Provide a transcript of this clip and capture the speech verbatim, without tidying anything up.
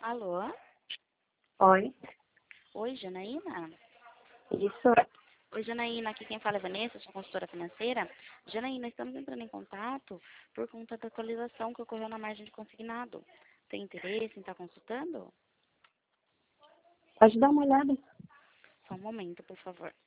Alô? Oi, Oi, Janaína? isso. Oi, Janaína, aqui quem fala é Vanessa, sou consultora financeira. Janaína, estamos entrando em contato por conta da atualização que ocorreu na margem de consignado. Tem interesse em estar consultando? Pode dar uma olhada. Só um momento, por favor.